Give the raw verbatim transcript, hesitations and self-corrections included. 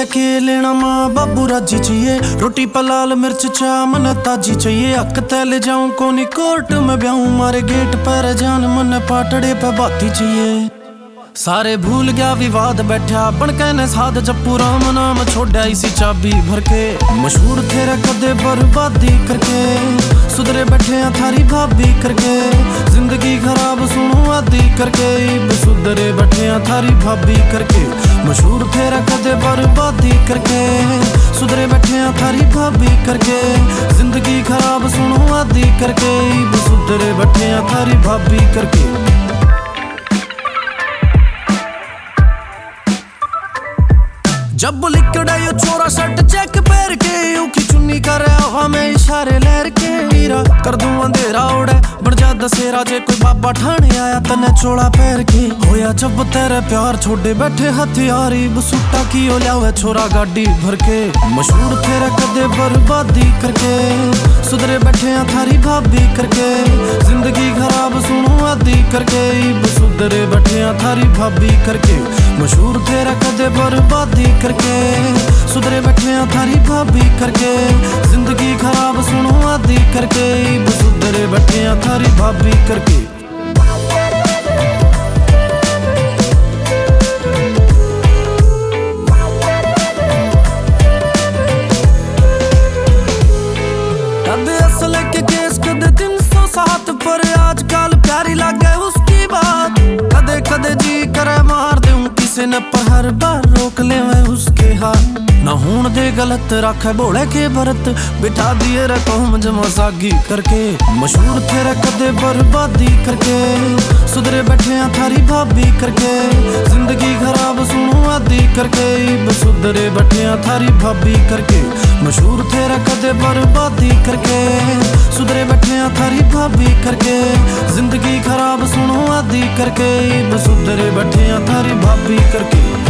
ते के लेना माँ बाबू राजी चाहिए, रोटी पर लाल मिर्च चा मन ताजी चाहिए। हक ते ले जाऊं कोनी कोर्ट में ब्याऊं, मारे गेट पर जान मन पाटड़े पे बाती चाहिए। सारे भूल गया विवाद बैठा बन कहने साध जप्पू राम नाम छोड़ा इसी चाबी भर के। मशहूर तेरे कदे बर्बादी करके, सुधरे बैठे थारी भाभी करके। जिंदगी खराब सुनो आदि करके, सुधरे बैठे थारी भाभी करके। मशहूर तेरा कदे बर्बादी करके, सुधरे बैठे थारी भाभी करके। जिंदगी खराब सुनो आदि करके, सुधरे बैठे थारी भाभी करके। जब लिकड़ा यो छोरा शर्ट चेक पैर के, ऊखी चुन्नी कर हमें इशारे लहर के। हीरा कर दूं अंधेरा ओढ़े बन जा दसेरा, जे कोई बाबा ठाणे आया तने चोला पैर के। होया जब तेरे प्यार छोड़े बैठे हथियारी, बसूटा की ओ लियावे छोरा गाड़ी भर के। मशहूर तेरे कदे बर्बादी करके, सुधरे बैठे थारी भाभी करके। जिंदगी खराब सुनो आदि करके, सुधरे बैठे थारी भाभी करके। मशहूर तेरा कदे बर्बादी करके, सुधरे बैठे थारी भाभी करके। जिंदगी खराब सुनो आदि करके, सुधरे बैठे थारी भाभी करके। कदे असल के केस कदे तीन सौ सात पर, आजकल प्यारी लागे उसकी बात। कदे कदे जी करे मार दूं किसी ने, पर हर बार रोक ले मैं उसके हाथ। ना हूं दे गलत राखे बोले के भरत, बिठा दिए रे कौम जमा सागी करके। मशहूर तेरे कदे बर्बादी करके, सुधरे बैठे थारी भाभी करके। जिंदगी खराब सुनो आदि करके, सुधरे बैठे थारी भाभी करके। मशहूर तेरा कदे बर्बादी करके, सुधरे बैठे थारी भाभी करके। जिंदगी खराब सुनो आदि करके, सुधरे बैठे थारी भाभी करके।